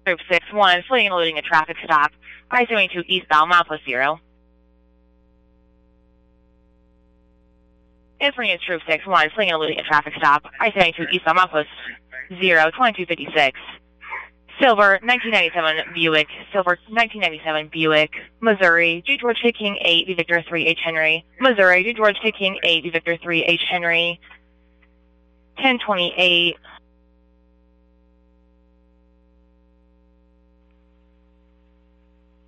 Group 6-1, fleeing and eluding a traffic stop. I-72 eastbound, milepost 0. Inference Troop 6-1, fleeing and eluding a traffic stop. I-72 eastbound, milepost 0, 2256. Silver 1997 Buick, Silver 1997 Buick, Missouri, G. George K. King 8, V. Victor 3, H. Henry, Missouri, G. George K. King 8, V. Victor 3, H. Henry, 1028.